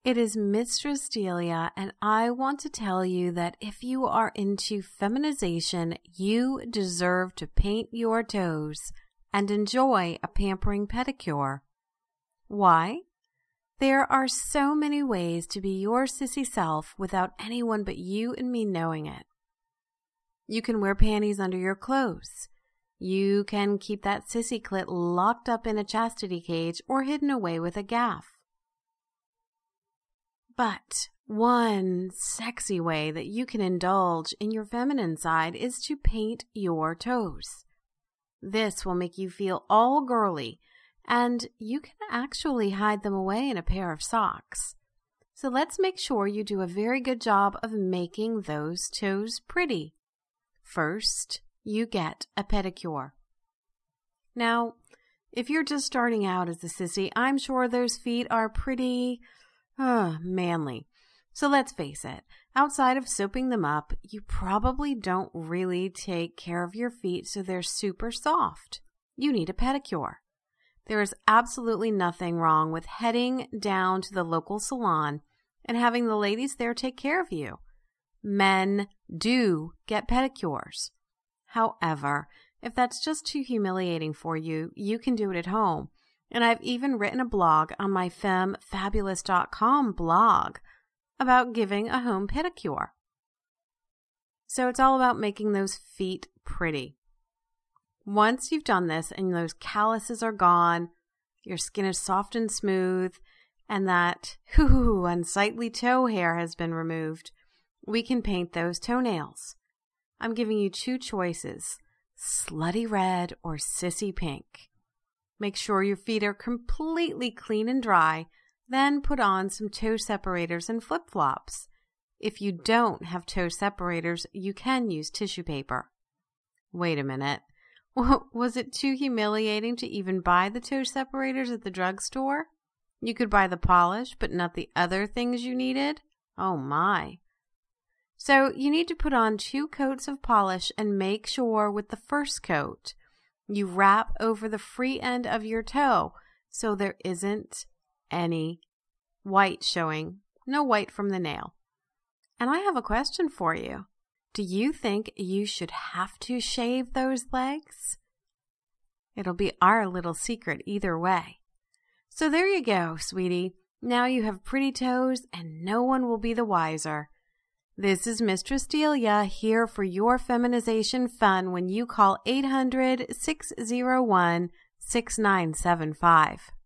It is Mistress Delia, and I want to tell you that if you are into feminization, you deserve to paint your toes and enjoy a pampering pedicure. Why? There are so many ways to be your sissy self without anyone but you and me knowing it. You can wear panties under your clothes. You can keep that sissy clit locked up in a chastity cage or hidden away with a gaff. But one sexy way that you can indulge in your feminine side is to paint your toes. This will make you feel all girly, and you can actually hide them away in a pair of socks. So let's make sure you do a very good job of making those toes pretty. First, you get a pedicure. Now, if you're just starting out as a sissy, I'm sure those feet are pretty manly. So let's face it, outside of soaping them up, you probably don't really take care of your feet so they're super soft. You need a pedicure. There is absolutely nothing wrong with heading down to the local salon and having the ladies there take care of you. Men do get pedicures. However, if that's just too humiliating for you, you can do it at home. And I've even written a blog on my FemFabulous.com blog about giving a home pedicure. So it's all about making those feet pretty. Once you've done this and those calluses are gone, your skin is soft and smooth, and that unsightly toe hair has been removed, we can paint those toenails. I'm giving you two choices, slutty red or sissy pink. Make sure your feet are completely clean and dry, then put on some toe separators and flip-flops. If you don't have toe separators, you can use tissue paper. Wait a minute. Was it too humiliating to even buy the toe separators at the drugstore? You could buy the polish, but not the other things you needed? Oh my. So you need to put on 2 coats of polish and make sure with the first coat you wrap over the free end of your toe so there isn't any white showing, no white from the nail. And I have a question for you. Do you think you should have to shave those legs? It'll be our little secret either way. So there you go, sweetie. Now you have pretty toes and no one will be the wiser. This is Mistress Delia here for your feminization fun when you call 800-601-6975.